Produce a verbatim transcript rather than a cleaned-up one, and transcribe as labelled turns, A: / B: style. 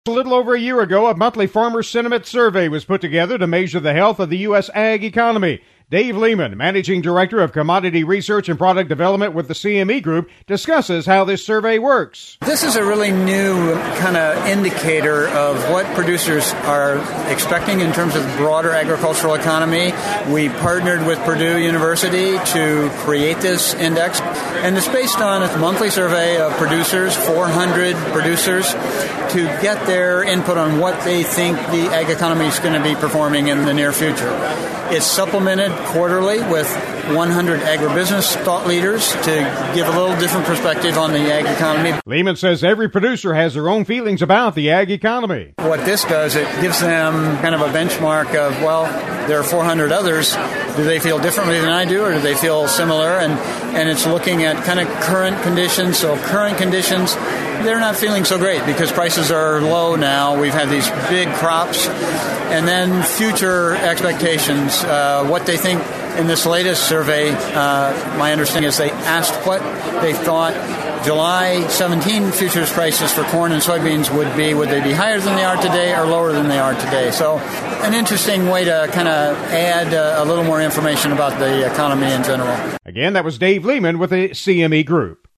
A: A little over a year ago, a monthly farmer sentiment survey was put together to measure the health of the U S ag economy. Dave Lehman, Managing Director of Commodity Research and Product Development with the C M E Group, discusses how this survey works.
B: This is a really new kind of indicator of what producers are expecting in terms of the broader agricultural economy. We partnered with Purdue University to create this index, and it's based on a monthly survey of producers, four hundred producers, to get their input on what they think the ag economy is going to be performing in the near future. It's supplemented quarterly with one hundred agribusiness thought leaders to give a little different perspective on the ag economy.
A: Lehman says every producer has their own feelings about the ag economy.
B: What this does, it gives them kind of a benchmark of, well, there are four hundred others. Do they feel differently than I do, or do they feel similar? And, and it's looking at kind of current conditions. So current conditions, they're not feeling so great because prices are low now. We've had these big crops. And then future expectations, uh, what they think in this latest survey, uh, my understanding is they asked what they thought July seventeenth futures prices for corn and soybeans would be. Would they be higher than they are today or lower than they are today? So an interesting way to kind of add uh, a little more information about the economy in general.
A: Again, that was Dave Lehman with the C M E Group.